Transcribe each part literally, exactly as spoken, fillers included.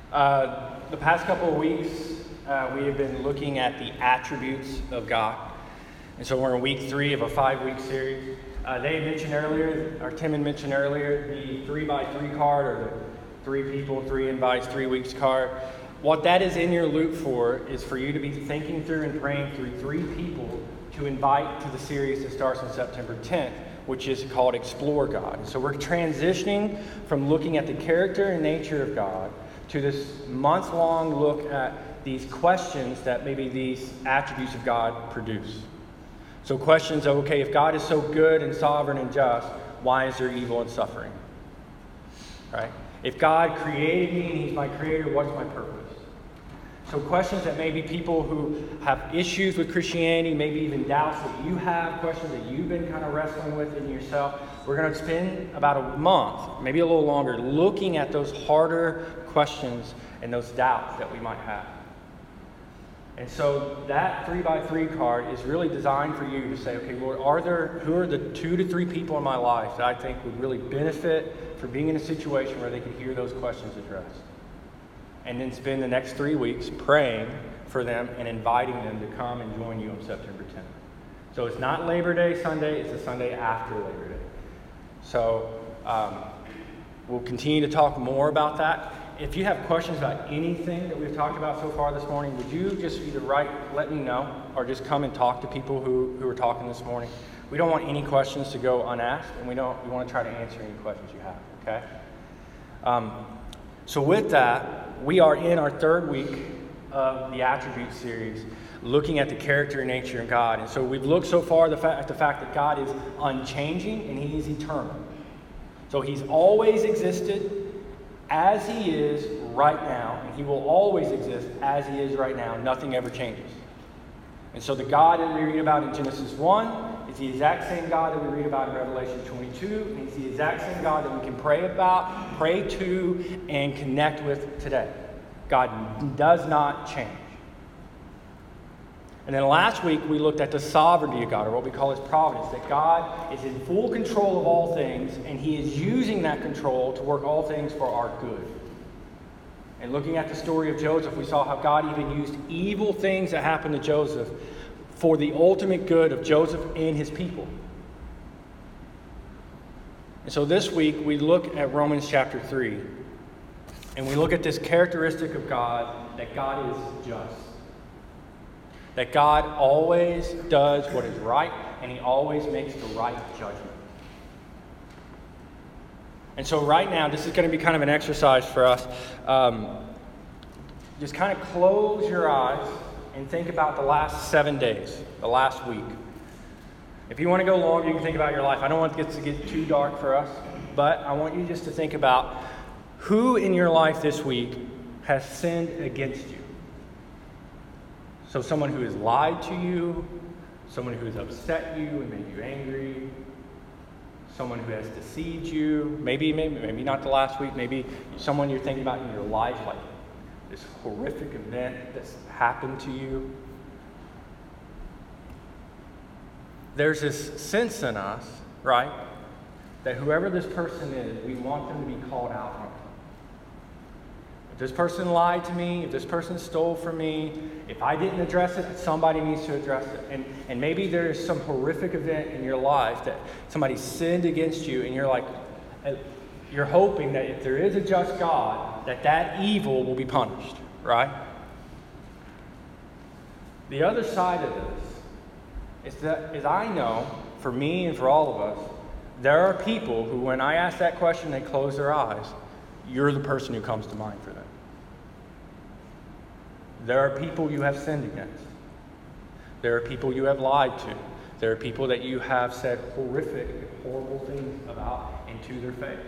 Uh, the past couple of weeks, uh, we have been looking at the attributes of God. And so we're in week three of a five-week series. Uh, they mentioned earlier, or Tim had mentioned earlier, the three by three card, or the three people, three invites, three weeks card. What that is in your loop for is for you to be thinking through and praying through three people to invite to the series that starts on September tenth, which is called Explore God. So we're transitioning from looking at the character and nature of God to this month-long look at these questions that maybe these attributes of God produce. So questions of, okay, if God is so good and sovereign and just, why is there evil and suffering? Right? If God created me and He's my creator, what's my purpose? So questions that maybe people who have issues with Christianity, maybe even doubts that you have, questions that you've been kind of wrestling with in yourself. We're going to spend about a month, maybe a little longer, looking at those harder questions and those doubts that we might have. And so that three by three card is really designed for you to say, okay, Lord, are there, who are the two to three people in my life that I think would really benefit from being in a situation where they could hear those questions addressed? And then spend the next three weeks praying for them and inviting them to come and join you on September tenth. So it's not Labor Day Sunday, it's the Sunday after Labor Day. So um, we'll continue to talk more about that. If you have questions about anything that we've talked about so far this morning, would you just either write, let me know, or just come and talk to people who, who are talking this morning. We don't want any questions to go unasked, and we don't. We want to try to answer any questions you have, okay? Um, so with that, we are in our third week of the Attribute series, looking at the character and nature of God. And so we've looked so far the fa- at the fact that God is unchanging and He is eternal. So He's always existed as He is right now, and He will always exist as He is right now. Nothing ever changes. And so the God that we read about in Genesis one is the exact same God that we read about in Revelation twenty-two, and He's the exact same God that we can pray about, pray to, and connect with today. God does not change. And then last week we looked at the sovereignty of God, or what we call His providence, that God is in full control of all things, and He is using that control to work all things for our good. And looking at the story of Joseph, we saw how God even used evil things that happened to Joseph for the ultimate good of Joseph and his people. And so this week we look at Romans chapter three, and we look at this characteristic of God, that God is just. That God always does what is right, and He always makes the right judgment. And so right now, this is going to be kind of an exercise for us. Um, just kind of close your eyes and think about the last seven days, the last week. If you want to go longer, you can think about your life. I don't want it to get too dark for us, but I want you just to think about who in your life this week has sinned against you. So someone who has lied to you, someone who has upset you and made you angry, someone who has deceived you, maybe, maybe, maybe not the last week, maybe someone you're thinking about in your life, like this horrific event that's happened to you. There's this sense in us, right, that whoever this person is, we want them to be called out on. If this person lied to me, if this person stole from me, if I didn't address it, somebody needs to address it. And and maybe there's some horrific event in your life that somebody sinned against you, and you're like, you're hoping that if there is a just God, that that evil will be punished, right? The other side of this is that, as I know, for me and for all of us, there are people who, when I ask that question, they close their eyes. You're the person who comes to mind for them. There are people you have sinned against. There are people you have lied to. There are people that you have said horrific, horrible things about and to their face.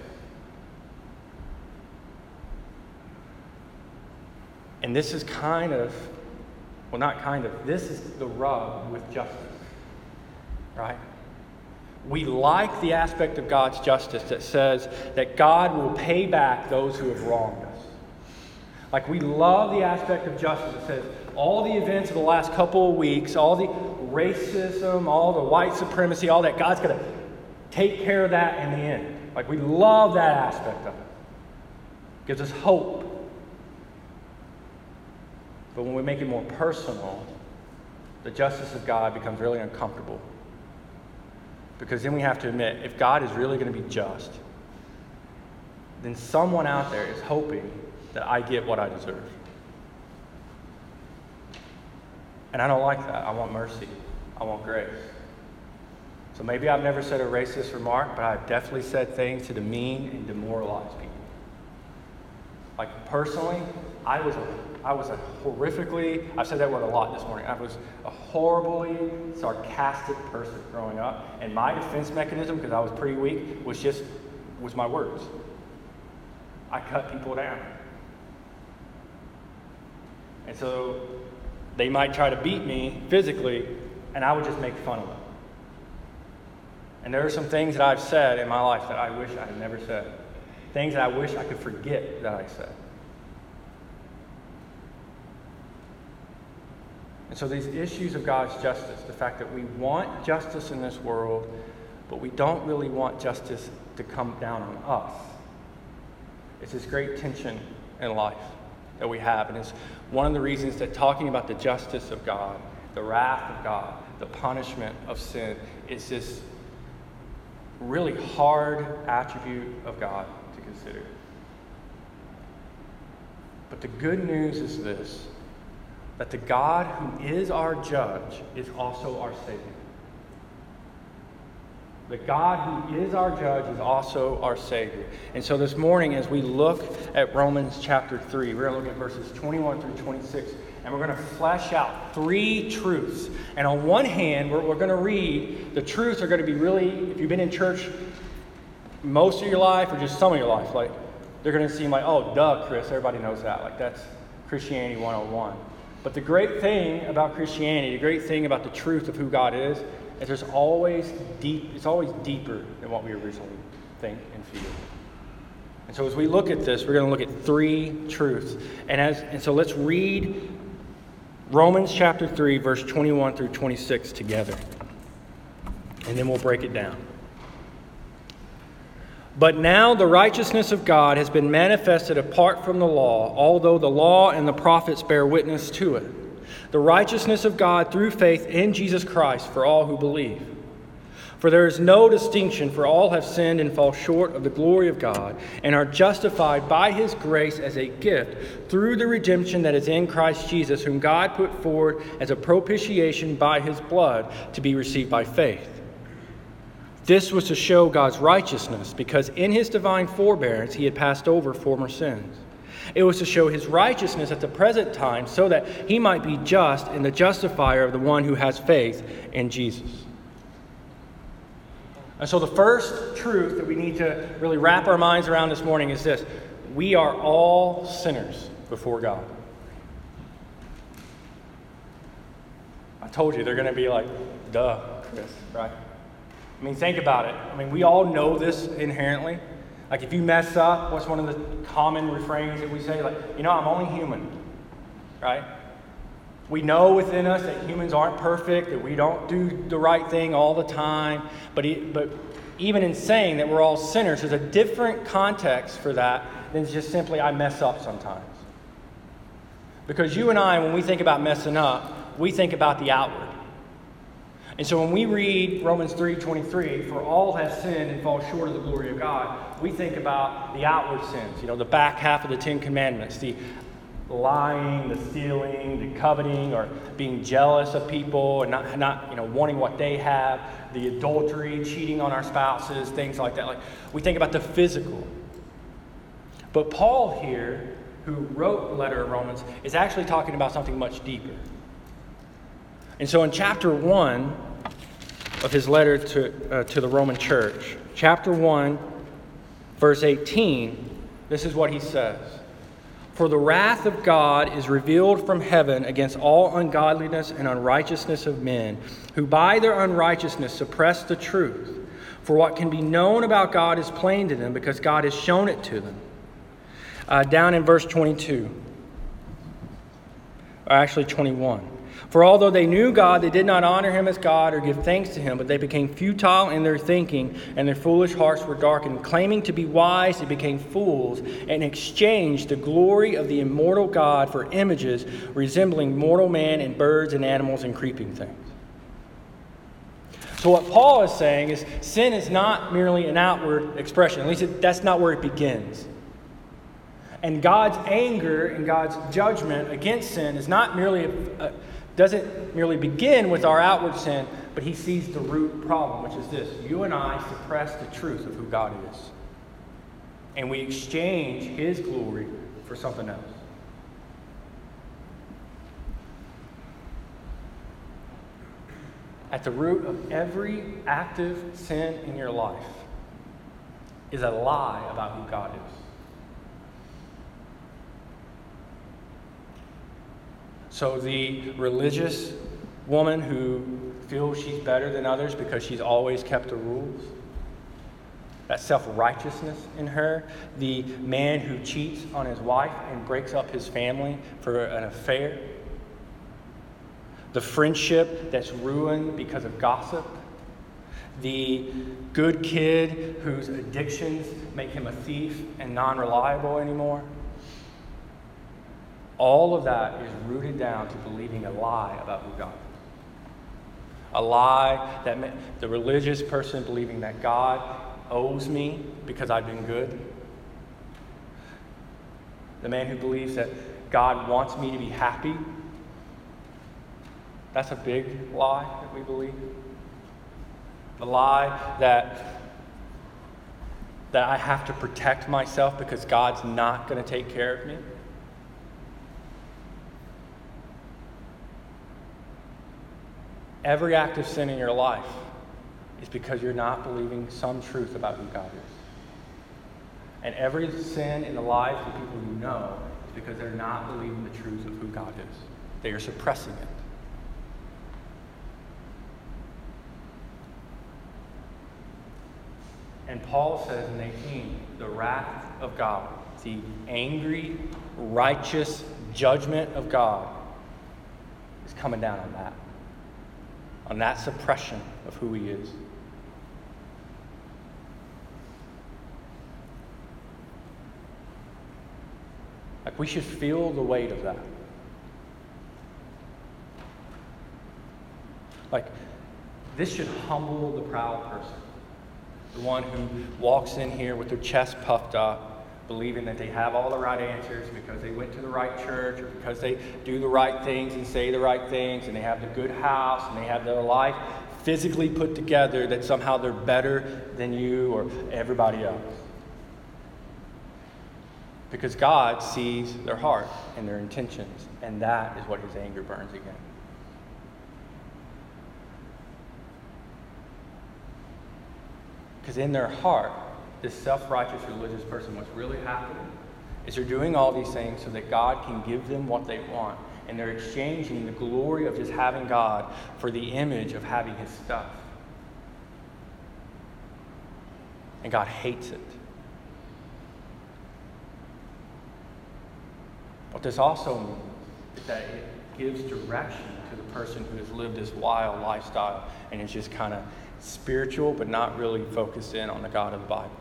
And this is kind of, well, not kind of, this is the rub with justice, right? We like the aspect of God's justice that says that God will pay back those who have wronged us. Like, we love the aspect of justice that says all the events of the last couple of weeks, all the racism, all the white supremacy, all that, God's going to take care of that in the end. Like, we love that aspect of it. It gives us hope. But when we make it more personal, the justice of God becomes really uncomfortable. Because then we have to admit, if God is really going to be just, then someone out there is hoping that I get what I deserve. And I don't like that. I want mercy. I want grace. So maybe I've never said a racist remark, but I've definitely said things to demean and demoralize people. Like personally, I was a, I was a horrifically, I've said that word a lot this morning, I was a horribly sarcastic person growing up, and my defense mechanism, because I was pretty weak, was just, was my words. I cut people down. And so they might try to beat me physically, and I would just make fun of them. And there are some things that I've said in my life that I wish I had never said. Things that I wish I could forget that I said. And so these issues of God's justice, the fact that we want justice in this world, but we don't really want justice to come down on us. It's this great tension in life that we have. And it's one of the reasons that talking about the justice of God, the wrath of God, the punishment of sin, is this really hard attribute of God to consider. But the good news is this, that the God who is our judge is also our Savior. The God who is our judge is also our Savior. And so this morning, as we look at Romans chapter three, we're going to look at verses twenty-one through twenty-six, and we're going to flesh out three truths. And on one hand, we're, we're going to read, the truths are going to be really, if you've been in church most of your life or just some of your life, like they're going to seem like, oh, duh, Chris, everybody knows that. Like that's Christianity one oh one. But the great thing about Christianity, the great thing about the truth of who God is, is there's always deep, it's always deeper than what we originally think and feel. And so as we look at this, we're going to look at three truths. And as and so let's read Romans chapter three, verse twenty-one through twenty-six together. And then we'll break it down. But now the righteousness of God has been manifested apart from the law, although the law and the prophets bear witness to it. The righteousness of God through faith in Jesus Christ for all who believe. For there is no distinction, for all have sinned and fall short of the glory of God, and are justified by His grace as a gift through the redemption that is in Christ Jesus, whom God put forward as a propitiation by His blood to be received by faith. This was to show God's righteousness, because in His divine forbearance He had passed over former sins. It was to show His righteousness at the present time, so that He might be just and the justifier of the one who has faith in Jesus. And so the first truth that we need to really wrap our minds around this morning is this: we are all sinners before God. I told you they're going to be like, duh, Chris, right? I mean, think about it. I mean, we all know this inherently. Like, if you mess up, what's one of the common refrains that we say? Like, you know, I'm only human, right? We know within us that humans aren't perfect, that we don't do the right thing all the time. But, but even in saying that we're all sinners, there's a different context for that than just simply, I mess up sometimes. Because you and I, when we think about messing up, we think about the outward. And so when we read Romans three twenty-three, for all have sinned and fall short of the glory of God, we think about the outward sins, you know, the back half of the Ten Commandments, the lying, the stealing, the coveting, or being jealous of people and not, not, you know, wanting what they have, the adultery, cheating on our spouses, things like that. Like, we think about the physical. But Paul here, who wrote the letter of Romans, is actually talking about something much deeper. And so in chapter one of his letter to, uh, to the Roman church, chapter one, verse eighteen, this is what he says. For the wrath of God is revealed from heaven against all ungodliness and unrighteousness of men, who by their unrighteousness suppress the truth. For what can be known about God is plain to them, because God has shown it to them. Uh, down in verse twenty-two, or actually twenty-one. For although they knew God, they did not honor him as God or give thanks to him, but they became futile in their thinking, and their foolish hearts were darkened. Claiming to be wise, they became fools, and exchanged the glory of the immortal God for images resembling mortal man and birds and animals and creeping things. So what Paul is saying is sin is not merely an outward expression. At least it, that's not where it begins. And God's anger and God's judgment against sin is not merely a, a doesn't merely begin with our outward sin, but he sees the root problem, which is this. You and I suppress the truth of who God is. And we exchange his glory for something else. At the root of every active sin in your life is a lie about who God is. So the religious woman who feels she's better than others because she's always kept the rules, that self-righteousness in her, the man who cheats on his wife and breaks up his family for an affair, the friendship that's ruined because of gossip, the good kid whose addictions make him a thief and non-reliable anymore. All of that is rooted down to believing a lie about who God is. A lie that the religious person believing that God owes me because I've been good. The man who believes that God wants me to be happy. That's a big lie that we believe. The lie that, that I have to protect myself because God's not going to take care of me. Every act of sin in your life is because you're not believing some truth about who God is. And every sin in the lives of people you know is because they're not believing the truth of who God is. They are suppressing it. And Paul says in eighteen, the wrath of God, the angry, righteous judgment of God is coming down on that. On that suppression of who he is. Like we should feel the weight of that. Like this should humble the proud person. The one who walks in here with their chest puffed up, believing that they have all the right answers because they went to the right church or because they do the right things and say the right things and they have the good house and they have their life physically put together, that somehow they're better than you or everybody else. Because God sees their heart and their intentions, and that is what his anger burns against. Because in their heart, this self-righteous religious person, what's really happening is they're doing all these things so that God can give them what they want. And they're exchanging the glory of just having God for the image of having his stuff. And God hates it. What this also means is that it gives direction to the person who has lived this wild lifestyle and is just kind of spiritual but not really focused in on the God of the Bible.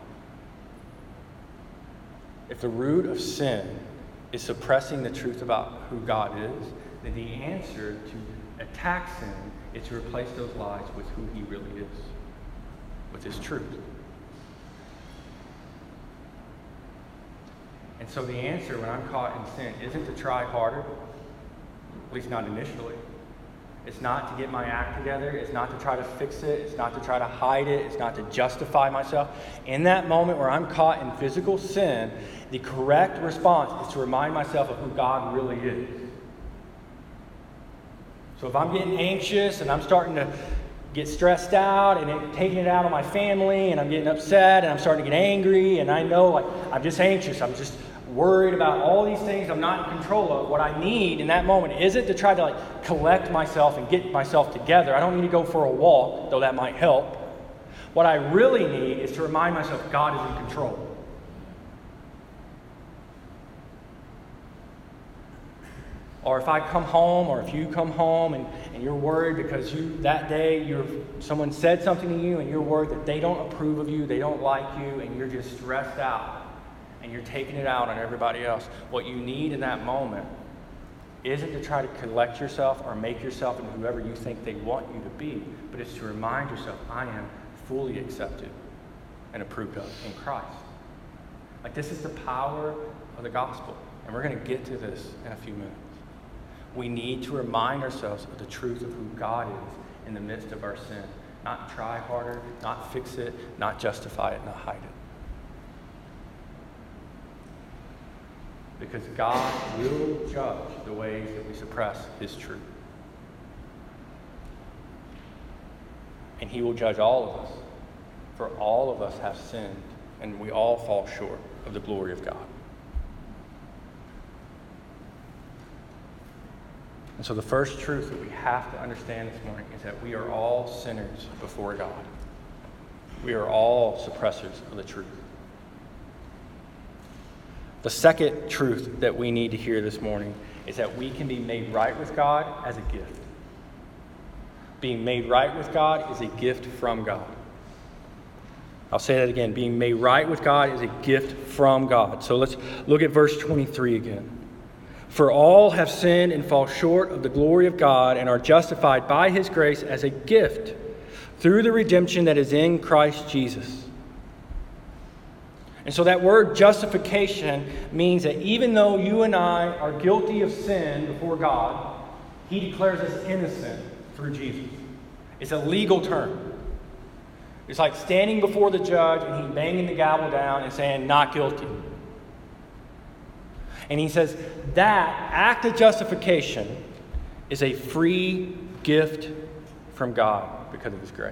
If the root of sin is suppressing the truth about who God is, then the answer to attack sin is to replace those lies with who he really is, with his truth. And so the answer when I'm caught in sin isn't to try harder, at least not initially. It's not to get my act together. It's not to try to fix it. It's not to try to hide it. It's not to justify myself. In that moment where I'm caught in physical sin, the correct response is to remind myself of who God really is. So if I'm getting anxious and I'm starting to get stressed out and it, taking it out on my family and I'm getting upset and I'm starting to get angry and I know like I'm just anxious, I'm just worried about all these things I'm not in control of, what I need in that moment isn't to try to like collect myself and get myself together. I don't need to go for a walk, though that might help. What I really need is to remind myself God is in control. Or if I come home, or if you come home and, and you're worried because you that day you're someone said something to you and you're worried that they don't approve of you, they don't like you, and you're just stressed out and you're taking it out on everybody else. What you need in that moment isn't to try to collect yourself or make yourself into whoever you think they want you to be, but it's to remind yourself, I am fully accepted and approved of in Christ. Like, this is the power of the gospel, and we're going to get to this in a few minutes. We need to remind ourselves of the truth of who God is in the midst of our sin. Not try harder, not fix it, not justify it, not hide it. Because God will judge the ways that we suppress His truth. And He will judge all of us. For all of us have sinned, and we all fall short of the glory of God. And so the first truth that we have to understand this morning is that we are all sinners before God. We are all suppressors of the truth. The second truth that we need to hear this morning is that we can be made right with God as a gift. Being made right with God is a gift from God. I'll say that again. Being made right with God is a gift from God. So let's look at verse twenty-three again. For all have sinned and fall short of the glory of God and are justified by His grace as a gift through the redemption that is in Christ Jesus. And so that word justification means that even though you and I are guilty of sin before God, He declares us innocent through Jesus. It's a legal term. It's like standing before the judge and he banging the gavel down and saying, not guilty. And he says that act of justification is a free gift from God because of His grace.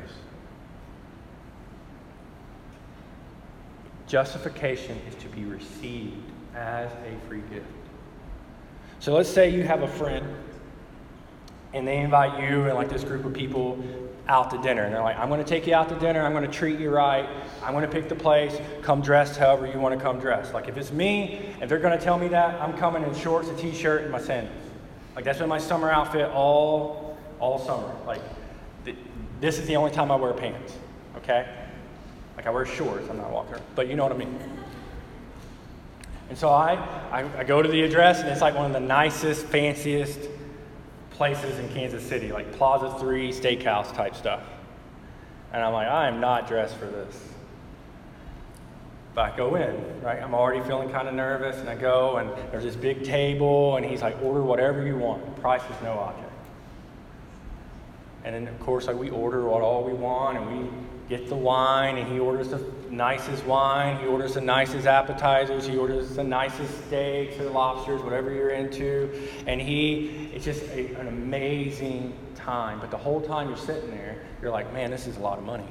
Justification is to be received as a free gift. So let's say you have a friend and they invite you and like this group of people out to dinner. And they're like, I'm going to take you out to dinner. I'm going to treat you right. I'm going to pick the place. Come dressed however you want to come dressed. Like if it's me, if they're going to tell me that, I'm coming in shorts, a t-shirt, and my sandals. Like that's been my summer outfit all, all summer. Like th- this is the only time I wear pants. Okay? Like I wear shorts. I'm not walking around. But you know what I mean. And so I, I, I go to the address, and it's like one of the nicest, fanciest places in Kansas City, like Plaza three steakhouse type stuff. And I'm like, I am not dressed for this. But I go in, right? I'm already feeling kind of nervous, and I go, and there's this big table, and he's like, order whatever you want. The price is no object. And then, of course, like we order what all we want, and we get the wine, and he orders the nicest wine, he orders the nicest appetizers, he orders the nicest steaks or lobsters, whatever you're into, and he, it's just a, an amazing time. But the whole time you're sitting there, you're like, man, this is a lot of money.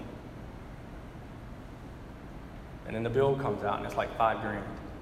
And then the bill comes out, and it's like five grand.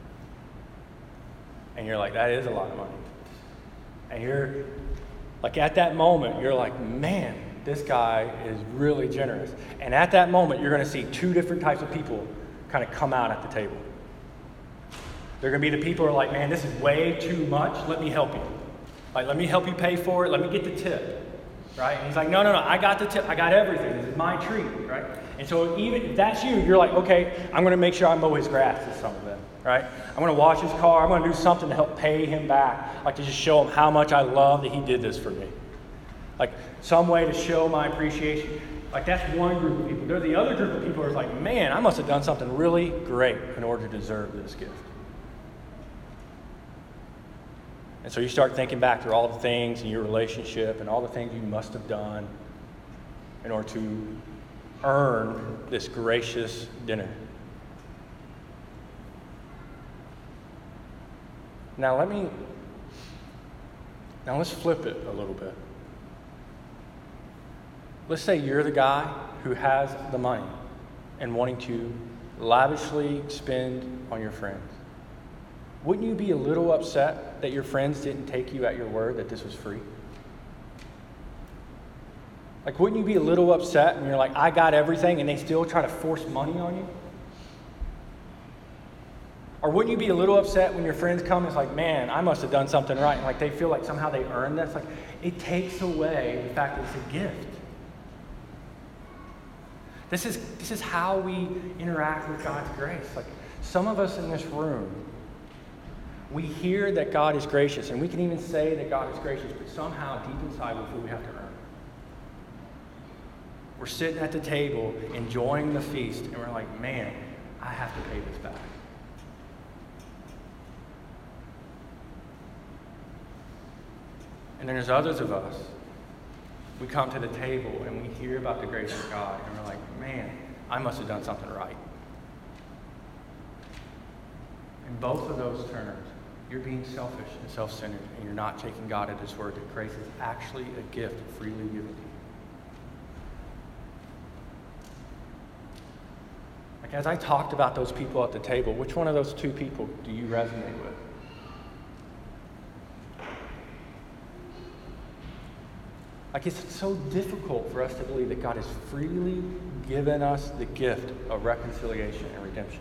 And you're like, that is a lot of money. And you're, like at that moment, you're like, man, this guy is really generous. And at that moment, you're going to see two different types of people kind of come out at the table. They're going to be the people who are like, man, this is way too much. Let me help you. Like, let me help you pay for it. Let me get the tip. Right? And he's like, no, no, no, I got the tip. I got everything. This is my treat. Right? And so even if that's you, you're like, okay, I'm going to make sure I mow his grass this summer then. Right? I'm going to wash his car. I'm going to do something to help pay him back. Like to just show him how much I love that he did this for me. Like some way to show my appreciation. Like that's one group of people. There's the other group of people who are like, man, I must have done something really great in order to deserve this gift. And so you start thinking back through all the things in your relationship and all the things you must have done in order to earn this gracious dinner. Now let me, now let's flip it a little bit. Let's say you're the guy who has the money and wanting to lavishly spend on your friends. Wouldn't you be a little upset that your friends didn't take you at your word that this was free? Like, wouldn't you be a little upset when you're like, I got everything, and they still try to force money on you? Or wouldn't you be a little upset when your friends come and it's like, man, I must have done something right. And like they feel like somehow they earned this. Like it takes away the fact that it's a gift. This is, this is how we interact with God's grace. Like some of us in this room, we hear that God is gracious, and we can even say that God is gracious, but somehow deep inside we feel we have to earn it. We're sitting at the table enjoying the feast, and we're like, man, I have to pay this back. And then there's others of us. We come to the table and we hear about the grace of God, and we're like, man, I must have done something right. In both of those terms, you're being selfish and self-centered, and you're not taking God at His word that grace is actually a gift freely given to you. Like as I talked about those people at the table, which one of those two people do you resonate with? Like it's so difficult for us to believe that God has freely given us the gift of reconciliation and redemption.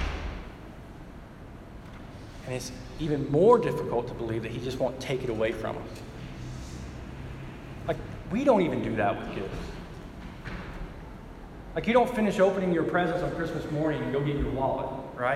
And it's even more difficult to believe that He just won't take it away from us. Like, we don't even do that with gifts. Like, you don't finish opening your presents on Christmas morning and go get your wallet, right?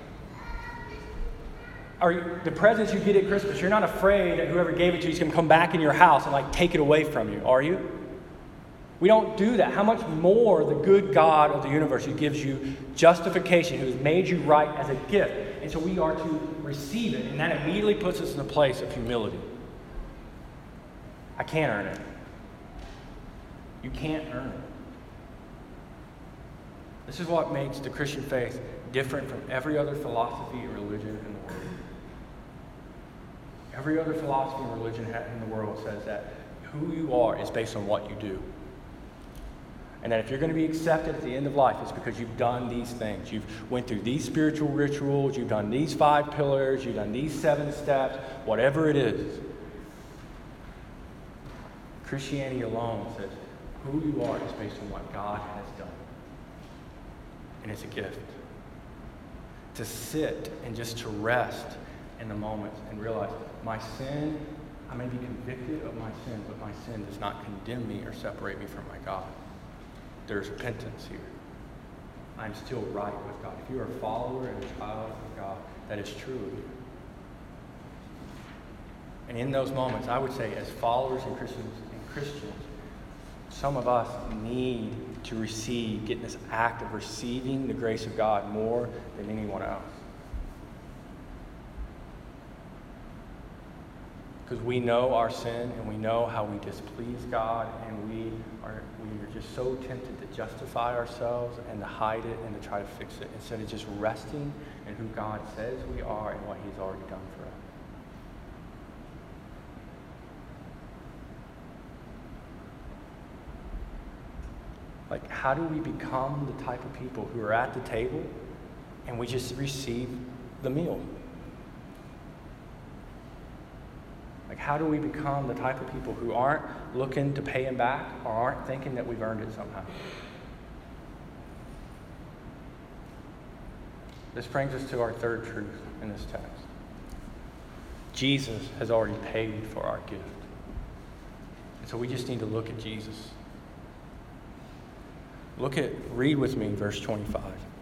Or the presents you get at Christmas, you're not afraid that whoever gave it to you is going to come back in your house and, like, take it away from you, are you? We don't do that. How much more the good God of the universe who gives you justification, who has made you right as a gift. And so we are to receive it. And that immediately puts us in a place of humility. I can't earn it. You can't earn it. This is what makes the Christian faith different from every other philosophy or religion in the world. Every other philosophy and religion in the world says that who you are is based on what you do. And that if you're going to be accepted at the end of life, it's because you've done these things. You've went through these spiritual rituals, you've done these five pillars, you've done these seven steps, whatever it is. Christianity alone says who you are is based on what God has done. And it's a gift. To sit and just to rest in the moment and realize my sin, I may be convicted of my sin, but my sin does not condemn me or separate me from my God. There's repentance here. I'm still right with God. If you're a follower and a child of God, that is true of you. And in those moments, I would say as followers and Christians and Christians, some of us need to receive, get in this act of receiving the grace of God more than anyone else. Because we know our sin and we know how we displease God, and we are we are just so tempted to justify ourselves and to hide it and to try to fix it instead of just resting in who God says we are and what He's already done for us. Like, how do we become the type of people who are at the table and we just receive the meal? Like, how do we become the type of people who aren't looking to pay Him back or aren't thinking that we've earned it somehow? This brings us to our third truth in this text. Jesus has already paid for our gift. And so we just need to look at Jesus. Look at, read with me verse twenty-five.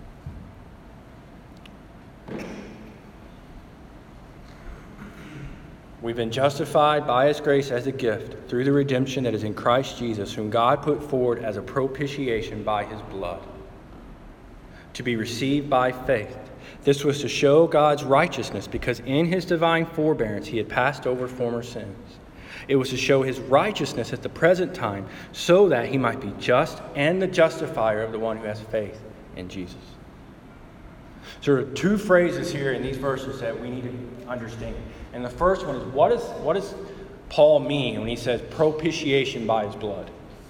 We've been justified by His grace as a gift through the redemption that is in Christ Jesus, whom God put forward as a propitiation by His blood, to be received by faith. This was to show God's righteousness, because in His divine forbearance He had passed over former sins. It was to show His righteousness at the present time, so that He might be just and the justifier of the one who has faith in Jesus. So there are two phrases here in these verses that we need to understand. And the first one is, what, is, what does Paul mean when he says propitiation by His blood?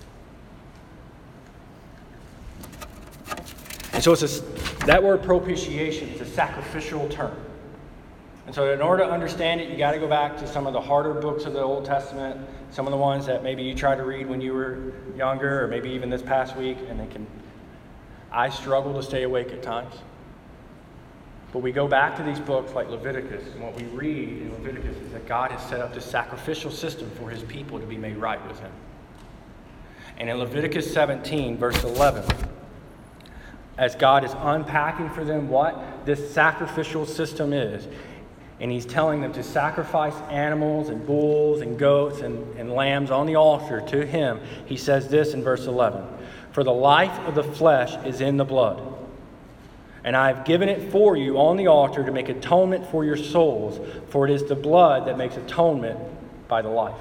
And so it's a, that word propitiation is a sacrificial term. And so in order to understand it, you got to go back to some of the harder books of the Old Testament, some of the ones that maybe you tried to read when you were younger, or maybe even this past week, and they can, I struggle to stay awake at times. But we go back to these books like Leviticus, and what we read in Leviticus is that God has set up this sacrificial system for his people to be made right with him. And in Leviticus seventeen, verse eleven, as God is unpacking for them what this sacrificial system is, and he's telling them to sacrifice animals and bulls and goats and, and lambs on the altar to him, he says this in verse eleven, "For the life of the flesh is in the blood. And I have given it for you on the altar to make atonement for your souls, for it is the blood that makes atonement by the life."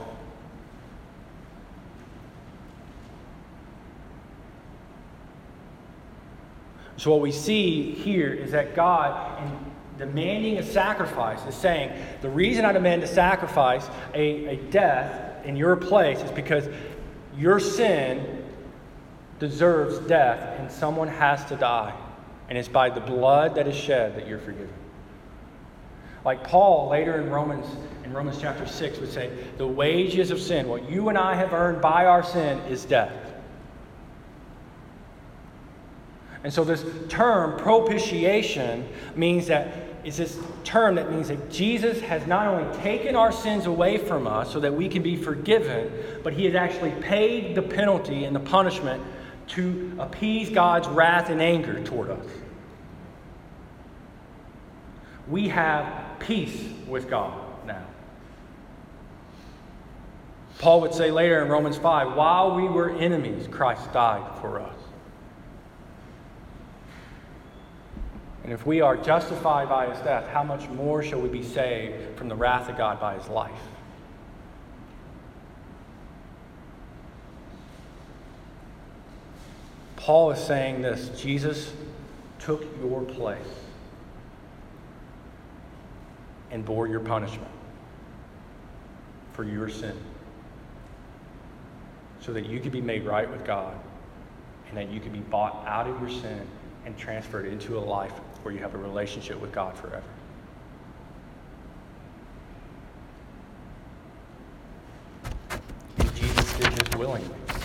So what we see here is that God, in demanding a sacrifice, is saying, the reason I demand a sacrifice, a, a death in your place, is because your sin deserves death and someone has to die. And it's by the blood that is shed that you're forgiven. Like Paul later in Romans, in Romans chapter six would say, the wages of sin, what you and I have earned by our sin, is death. And so this term, propitiation, means that it's this term that means that Jesus has not only taken our sins away from us so that we can be forgiven, but he has actually paid the penalty and the punishment to appease God's wrath and anger toward us. We have peace with God now. Paul would say later in Romans five, while we were enemies, Christ died for us. And if we are justified by his death, how much more shall we be saved from the wrath of God by his life? Paul is saying this: Jesus took your place and bore your punishment for your sin, so that you could be made right with God and that you could be bought out of your sin and transferred into a life where you have a relationship with God forever. And Jesus did this willingly.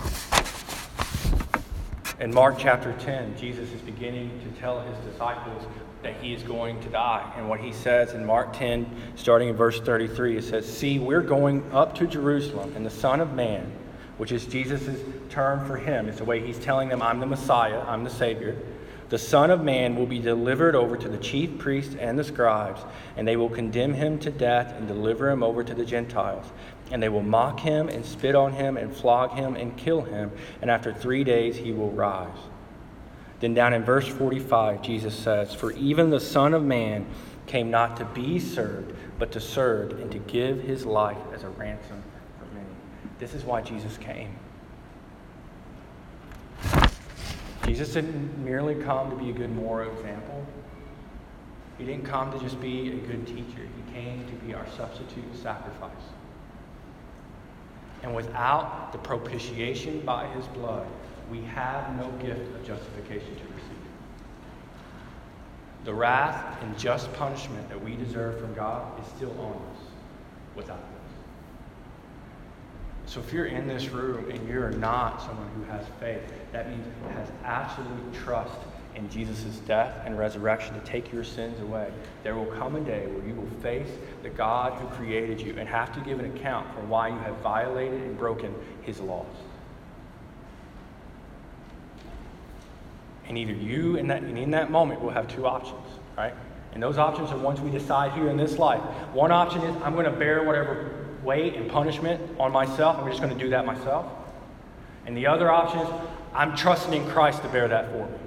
In Mark chapter ten, Jesus is beginning to tell his disciples that he is going to die. And what he says in Mark ten, starting in verse thirty-three, it says, "See, we're going up to Jerusalem, and the Son of Man," which is Jesus' term for him. It's the way he's telling them, I'm the Messiah, I'm the Savior. "The Son of Man will be delivered over to the chief priests and the scribes, and they will condemn him to death and deliver him over to the Gentiles. And they will mock him and spit on him and flog him and kill him, and after three days he will rise." Then down in verse forty-five, Jesus says, "For even the Son of Man came not to be served, but to serve and to give his life as a ransom for many." This is why Jesus came. Jesus didn't merely come to be a good moral example. He didn't come to just be a good teacher. He came to be our substitute sacrifice. And without the propitiation by his blood, we have no gift of justification to receive. The wrath and just punishment that we deserve from God is still on us without this. So if you're in this room and you're not someone who has faith, that means has absolute trust in Jesus' death and resurrection to take your sins away, there will come a day where you will face the God who created you and have to give an account for why you have violated and broken his laws. And either you in that, and in that moment will have two options, right? And those options are ones we decide here in this life. One option is, I'm going to bear whatever weight and punishment on myself. I'm just going to do that myself. And the other option is, I'm trusting in Christ to bear that for me.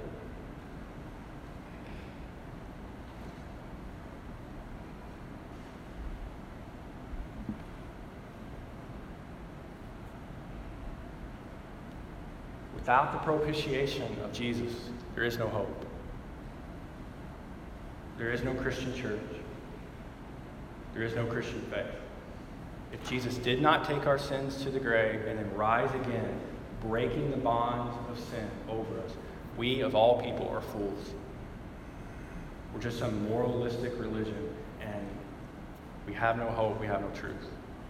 Without the propitiation of Jesus, there is no hope. There is no Christian church. There is no Christian faith. If Jesus did not take our sins to the grave and then rise again, breaking the bonds of sin over us, we of all people are fools. We're just some moralistic religion, and we have no hope, we have no truth.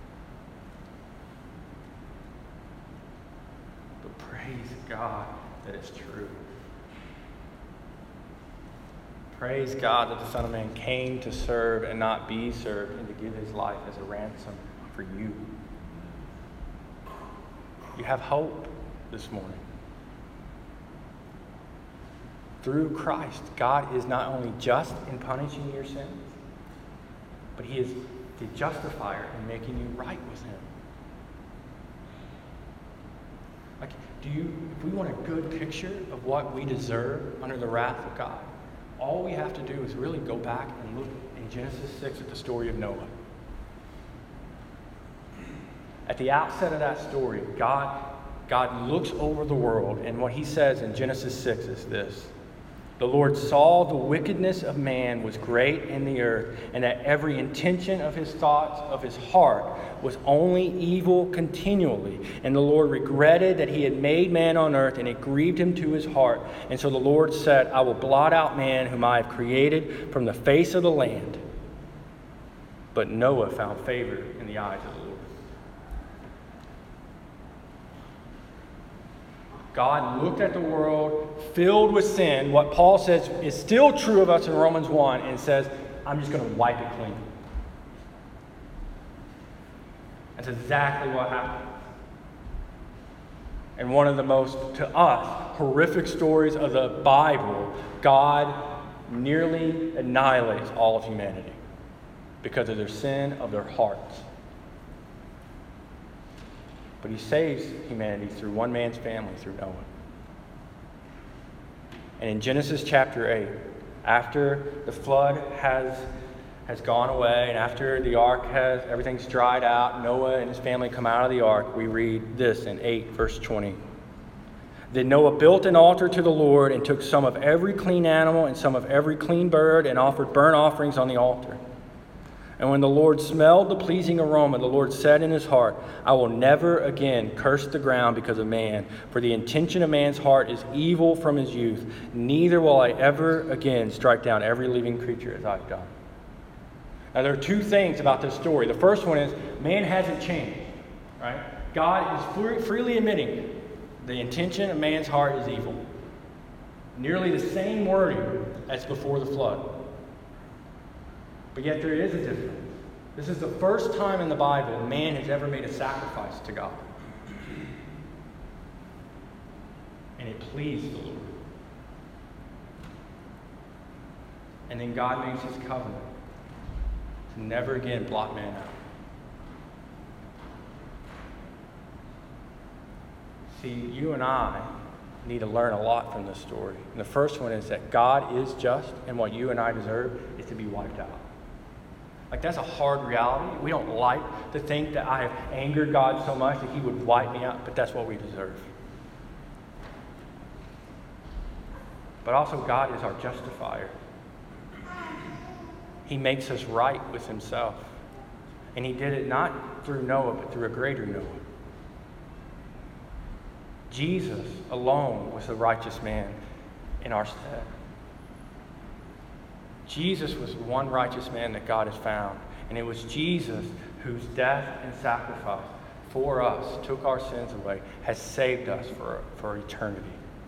But praise God that it's true. Praise God that the Son of Man came to serve and not be served, and to give his life as a ransom for you. You have hope this morning. Through Christ, God is not only just in punishing your sins, but he is the justifier in making you right with him. Like, do you, if we want a good picture of what we deserve under the wrath of God, all we have to do is really go back and look in Genesis six at the story of Noah. At the outset of that story, God, God looks over the world, and what he says in Genesis six is this: the Lord saw the wickedness of man was great in the earth, and that every intention of his thoughts of his heart was only evil continually. And the Lord regretted that he had made man on earth, and it grieved him to his heart. And so the Lord said, I will blot out man whom I have created from the face of the land. But Noah found favor in the eyes of the Lord. God looked at the world filled with sin, what Paul says is still true of us in Romans one, and says, I'm just going to wipe it clean. That's exactly what happened. And one of the most, to us, horrific stories of the Bible, God nearly annihilates all of humanity because of their sin of their hearts. But he saves humanity through one man's family, through Noah. And in Genesis chapter eight, after the flood has, has gone away, and after the ark has, everything's dried out, Noah and his family come out of the ark, we read this in eight, verse twenty. Then Noah built an altar to the Lord and took some of every clean animal and some of every clean bird and offered burnt offerings on the altar. And when the Lord smelled the pleasing aroma, the Lord said in his heart, I will never again curse the ground because of man, for the intention of man's heart is evil from his youth. Neither will I ever again strike down every living creature as I've done. Now, there are two things about this story. The first one is man hasn't changed, right? God is free, freely admitting the intention of man's heart is evil. Nearly the same wording as before the flood. But yet there is a difference. This is the first time in the Bible man has ever made a sacrifice to God. And it pleased the Lord. And then God makes his covenant to never again blot man out. See, you and I need to learn a lot from this story. And the first one is that God is just, and what you and I deserve is to be wiped out. Like, that's a hard reality. We don't like to think that I have angered God so much that he would wipe me out, but that's what we deserve. But also, God is our justifier. He makes us right with himself. And he did it not through Noah, but through a greater Noah. Jesus alone was the righteous man in our stead. Jesus was the one righteous man that God has found. And it was Jesus whose death and sacrifice for us, took our sins away, has saved us for, for eternity.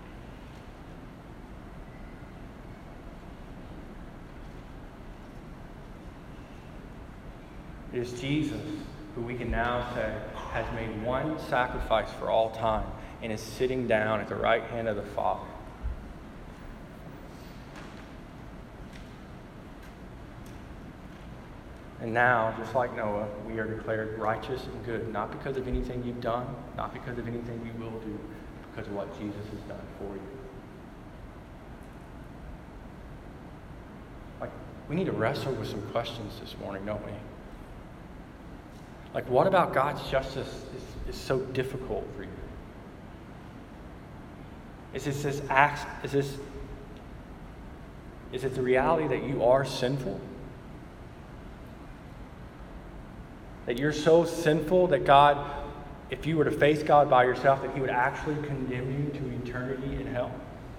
It is Jesus who we can now say has made one sacrifice for all time and is sitting down at the right hand of the Father. And now, just like Noah, we are declared righteous and good, not because of anything you've done, not because of anything you will do, but because of what Jesus has done for you. Like, we need to wrestle with some questions this morning, don't we? Like, what about God's justice is, is so difficult for you? Is this this act, is this, is it the reality that you are sinful? That you're so sinful that God, if you were to face God by yourself, that he would actually condemn you to eternity in hell?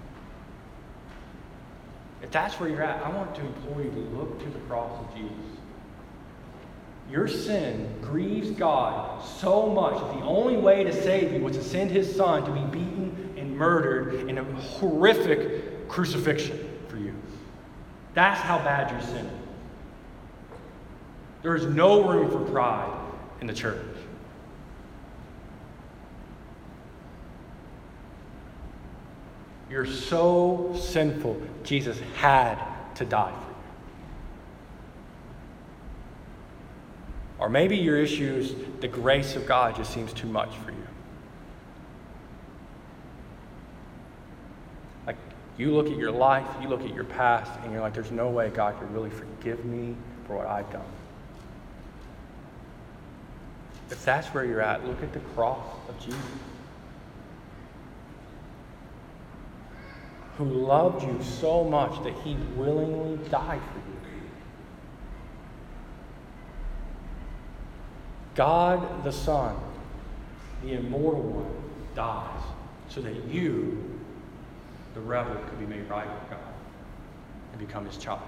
If that's where you're at, I want to implore you to look to the cross of Jesus. Your sin grieves God so much that the only way to save you was to send his son to be beaten and murdered in a horrific crucifixion for you. That's how bad you're sinning. There is no room for pride in the church. You're so sinful, Jesus had to die for you. Or maybe your issue is the grace of God just seems too much for you. Like, you look at your life, you look at your past, and you're like, there's no way God could really forgive me for what I've done. If that's where you're at, look at the cross of Jesus, who loved you so much that he willingly died for you. God the Son, the immortal one, dies so that you, the rebel, could be made right with God and become his child.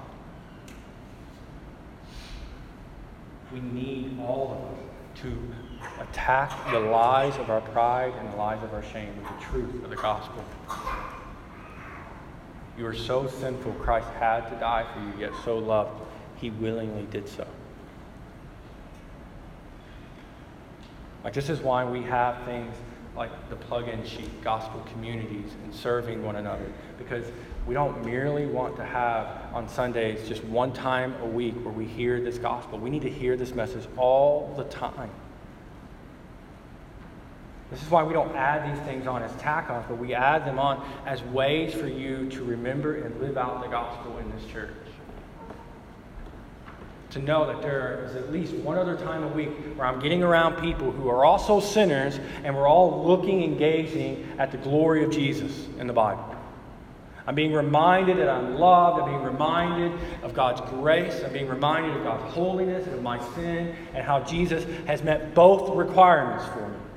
We need all of us to attack the lies of our pride and the lies of our shame with the truth of the gospel. You are so sinful, Christ had to die for you, yet so loved, he willingly did so. Like, this is why we have things like the plug-in sheet, gospel communities, and serving one another. Because we don't merely want to have on Sundays just one time a week where we hear this gospel. We need to hear this message all the time. This is why we don't add these things on as tack-ons, but we add them on as ways for you to remember and live out the gospel in this church. To know that there is at least one other time a week where I'm getting around people who are also sinners, and we're all looking and gazing at the glory of Jesus in the Bible. I'm being reminded that I'm loved. I'm being reminded of God's grace. I'm being reminded of God's holiness and of my sin, and how Jesus has met both requirements for me.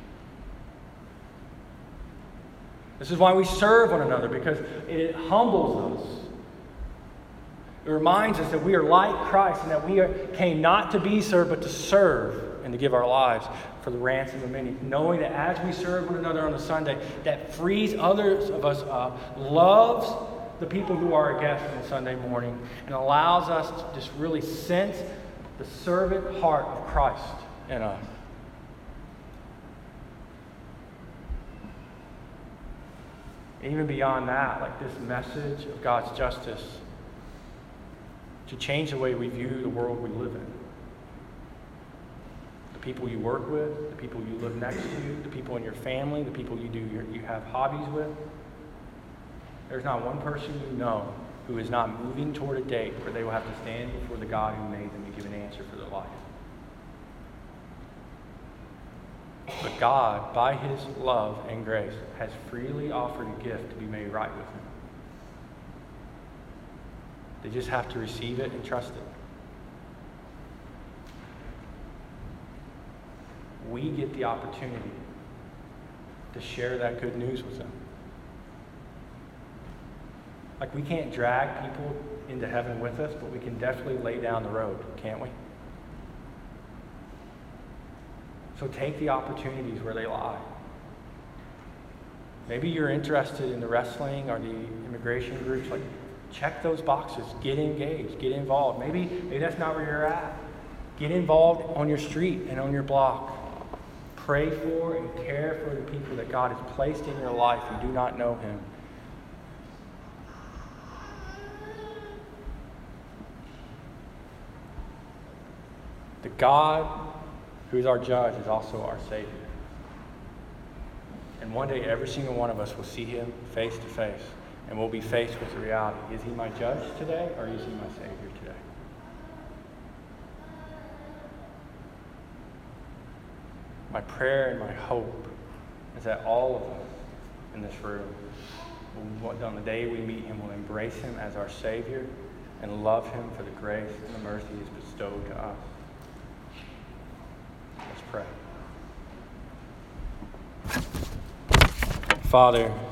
This is why we serve one another, because it humbles us. It reminds us that we are like Christ, and that we are, came not to be served, but to serve and to give our lives for the ransom of many. Knowing that as we serve one another on a Sunday, that frees others of us up, loves the people who are our guests on Sunday morning, and allows us to just really sense the servant heart of Christ in us. And even beyond that, like this message of God's justice to change the way we view the world we live in. The people you work with, the people you live next to, the people in your family, the people you do your, you have hobbies with. There's not one person you know who is not moving toward a date where they will have to stand before the God who made them and give an answer for their life. But God, by his love and grace, has freely offered a gift to be made right with him. They just have to receive it and trust it. We get the opportunity to share that good news with them. Like, we can't drag people into heaven with us, but we can definitely lay down the road, can't we? So take the opportunities where they lie. Maybe you're interested in the wrestling or the immigration groups. Like, check those boxes. Get engaged. Get involved. Maybe, maybe that's not where you're at. Get involved on your street and on your block. Pray for and care for the people that God has placed in your life who do not know him. The God who is our judge is also our Savior. And one day every single one of us will see him face to face. And we'll be faced with the reality. Is he my judge today, or is he my Savior today? My prayer and my hope is that all of us in this room, will, on the day we meet him, will embrace him as our Savior and love him for the grace and the mercy he has bestowed to us. Let's pray. Father,